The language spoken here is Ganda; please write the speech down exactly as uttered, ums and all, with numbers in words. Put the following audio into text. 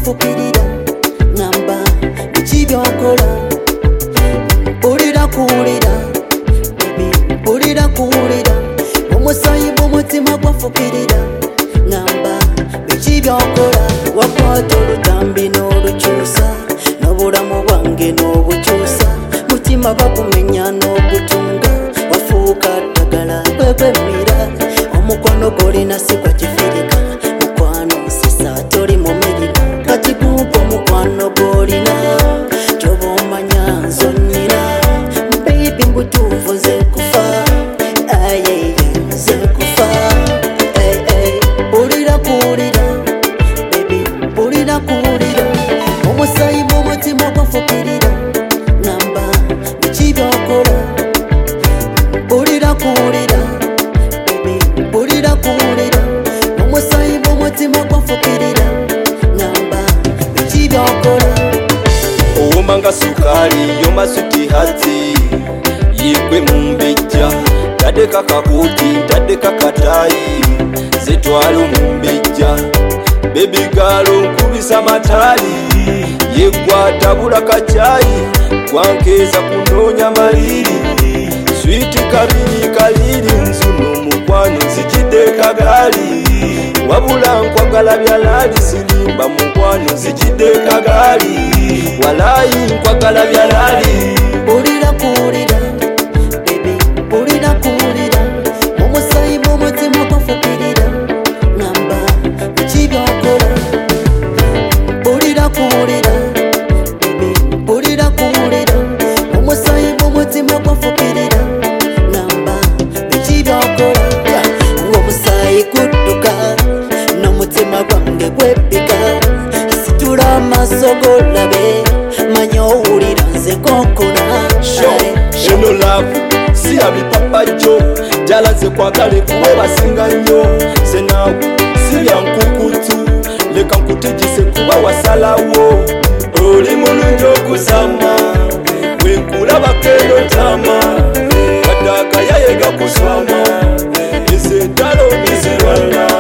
gwanfukirira ngamba biki byokola mpulira kuwulira baby mpulira kuwulira omusayi bw'omutima gwanfukirira ngamba biki byokola wakwata olutambi n'olukyusa n'obulamu bwange n'obukyusa mutima bakumenya n'ogutunga wafuuka ddagala bwebwemira omukono golina sigwa kifirika mukwano sisa toli mumirika kati gumpa omukwano golina kyoba omanya nzonyira baby mbutuufu nze kufa ayeye nze kufa mpulira kuwulira baby mpulira kuwulira omusayi bw'omutima gwafukirira ngamba biki byokola mpulira kuwulira baby mpulira kuwulira omusayi bw'omutima gwafukirira ngamba biki byokola owoma nga sukali yomasuti hati yigwe mumbejja taddeka kakuti taddeka katayi zetwalo mumbejja bebigalo nkubisa matali yegwa tabula kacayi gwankeeza kunoonya maliri switi kabiri kaliri nzuno mukwano nzijidde kagali wabula nkwagala byalaali sirimba mukwano nzijidde kagali walayi nkwagala byalaali mpulira kuwulira baby mpulira kuwulira omusayi bw'omutima gwafukirira ngamba biki byokola mpulira kuwulira baby mpulira kuwulira omusayi bw'omutima gwafukirira ngamba biki byokola ng'omusayi gudduka n'omutima gwange gwebbika situla amaaso golabe manya owulira nze konkona eno laavu si abipapa jjo jalaze kwagale kuwe basinga nnyo ze naawe si byankukutu leka nkutegese kuba wasalawo oli mulungi okuzama wenkulabako eno tama kadaaka yayega kuswama eze entalo mizirwana